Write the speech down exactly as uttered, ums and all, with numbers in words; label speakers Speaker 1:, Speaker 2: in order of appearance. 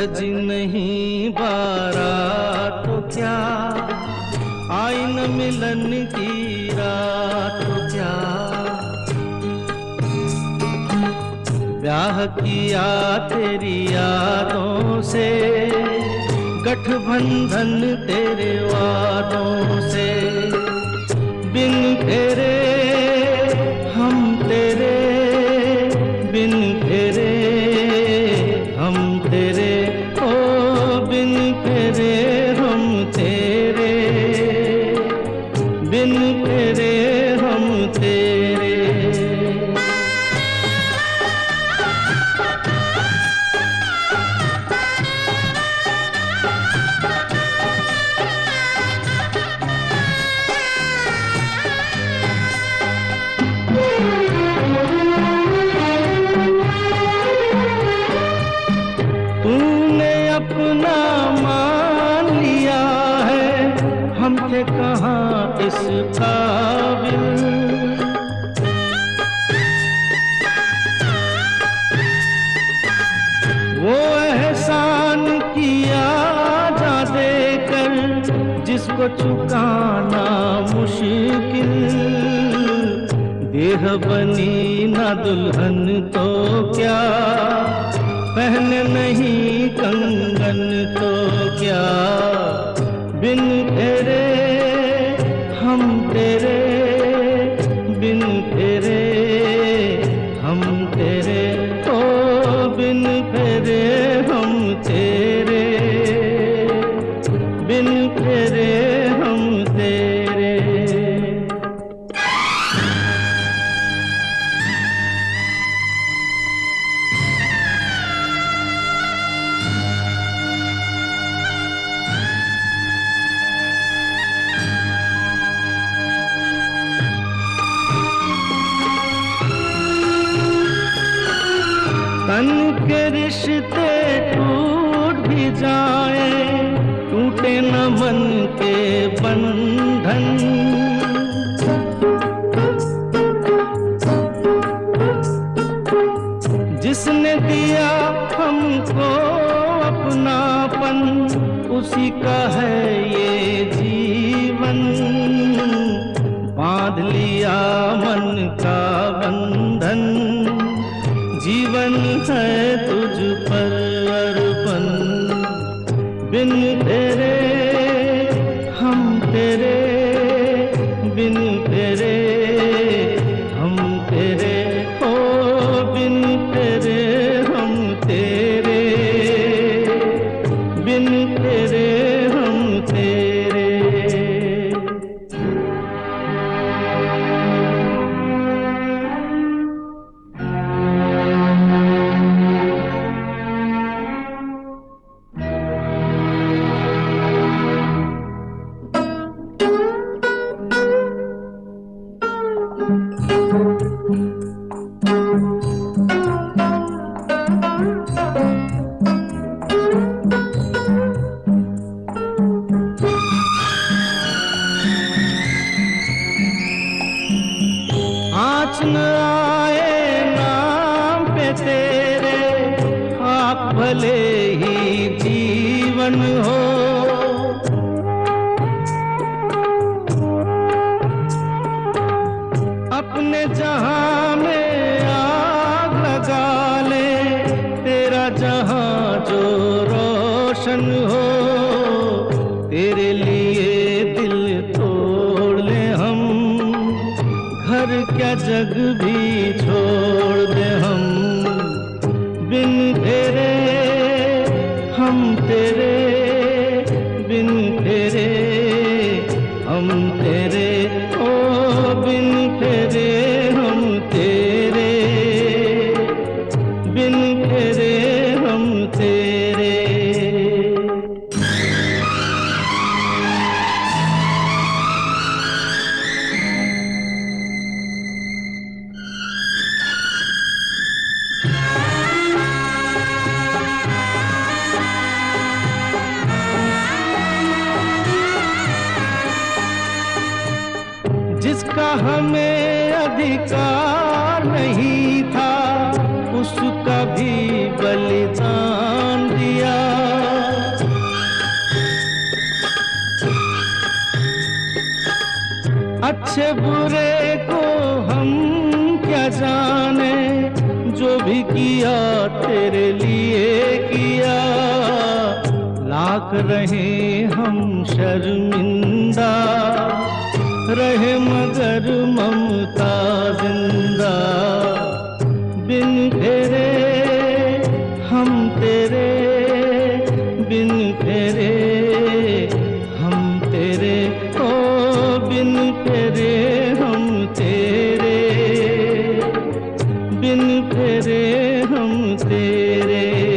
Speaker 1: सजी नहीं बारात तो क्या, आई न मिलन की रात तो क्या। ब्याह किया तेरी यादों से, गठबंधन तेरे वादों से। बिन तेरे हम तेरे, बिन तेरे हम तेरे, ओ बिन तेरे हम तेरे, बिन तेरे हम तेरे। अपना मान लिया है, हम थे कहाँ इस काबिल। वो एहसान किया जा देकर, जिसको चुकाना मुश्किल। देह बनी ना दुल्हन तो क्या, पहने नहीं कंगन तो क्या। बिन तेरे हम तेरे, बिन तेरे हम तेरे, ओ बिन तेरे हम तेरे, बिन तेरे हम तेरे। तन के रिश्ते टूट भी जाए, टूटे न मन के बंधन। जिसने दिया हमको अपनापन, उसी का है ये जीवन। बांध लिया मन का बंधन, जीवन है तुझ पर अर्पण। बिन तेरे हम तेरे, बिन तेरे हम तेरे, ओ बिन तेरे हम तेरे, बिन तेरे हम तेरे। आँच न आए नाम पे तेरे, आप भले ही जीवन हो। अपने जहां में आग लगा ले, तेरा जहां जो रोशन हो। तेरे लिए दिल तोड़ ले हम, घर क्या जग भी छोड़ दे हम। बिन तेरे हम तेरे, बिन तेरे हम तेरे, ओ बिन तेरे हम तेरे, बिन तेरे हम तेरे। जिसका हमें अधिकार नहीं था, उसका भी बलिदान दिया। अच्छे बुरे को हम क्या जाने, जो भी किया तेरे लिए किया। लाख रहे हम शर्मिंदा, रहे मगर ममता जिंदा। बिन फेरे हम तेरे, बिन फेरे हम तेरे, ओ बिन फेरे हम तेरे, बिन फेरे हम तेरे।